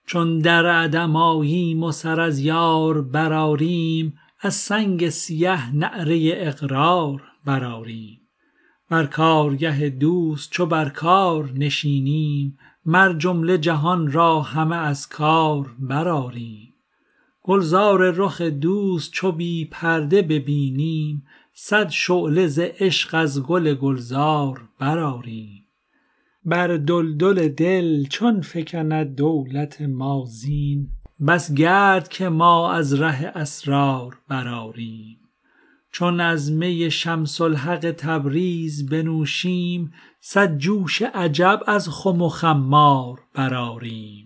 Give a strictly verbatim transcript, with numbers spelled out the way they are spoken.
چون در عدم آییم و سر از یار براریم، از سنگ سیه نعره اقرار براریم. بر کارگه دوست چو بر کار نشینیم، مر جمله جهان را همه از کار براریم. گلزار رخ دوست چو بی پرده ببینیم، صد شعله ز عشق از گل گلزار براریم. بر دلدل دل چون فکند دولت ما زین، بس گرد که ما از ره اسرار براریم. چون از می شمس الحق تبریز بنوشیم، صد جوش عجب از خم و خمار براریم.